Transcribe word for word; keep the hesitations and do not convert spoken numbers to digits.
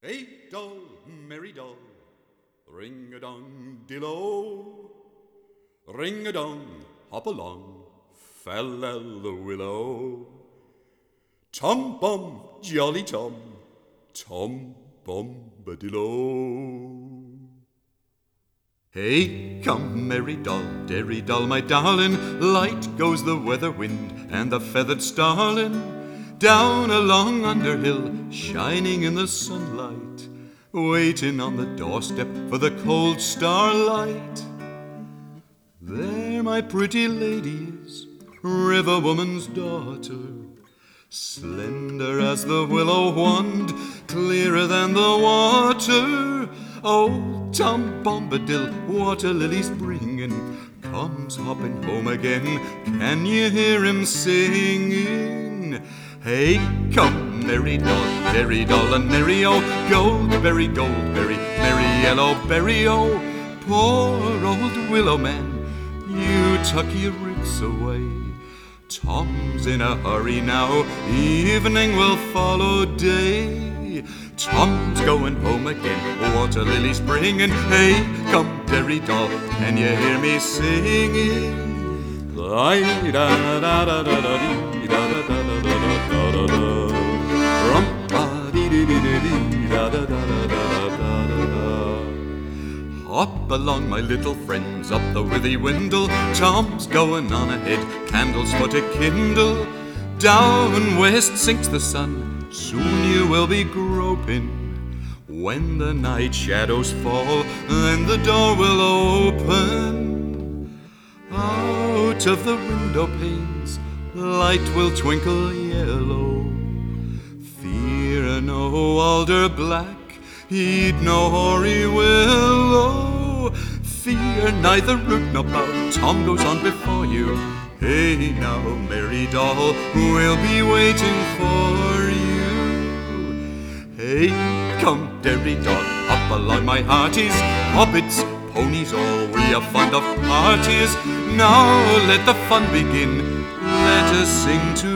Hey doll, merry doll, ring-a-dong-dillo, ring-a-dong, hop along, fal-lal-the-willow. Tom-bum, jolly Tom, Tom-bombadillo. Hey, come, merry doll, derry doll, my darling, light goes the weather wind and the feathered starling, down along Underhill, shining in the sunlight, waiting on the doorstep for the cold starlight. There my pretty lady is, river woman's daughter, slender as the willow wand, clearer than the water. Oh, Tom Bombadil, water lilies bringing, comes hopping home again. Can you hear him singing? Hey, come, merry doll, derry doll, and merry oh, goldberry, goldberry, merry yellow berry oh. Poor old willow man, you tuck your roots away. Tom's in a hurry now, evening will follow day. Tom's going home again, water lilies bringing. Hey, come, derry doll, can you hear me singing? Hop along, my little friends, up the withy windle. Tom's going on ahead, candles for to kindle. Down west sinks the sun, soon you will be groping. When the night shadows fall, then the door will open. Out of the window panes, light will twinkle yellow. Fear no alder black, heed no hoary willow. Fear neither root nor bough, Tom goes on before you. Hey now, merry doll, we'll be waiting for you. Hey, come, derry doll, up along my hearties, hobbits, ponies all, we are fond of parties. Now let the fun begin, let us sing to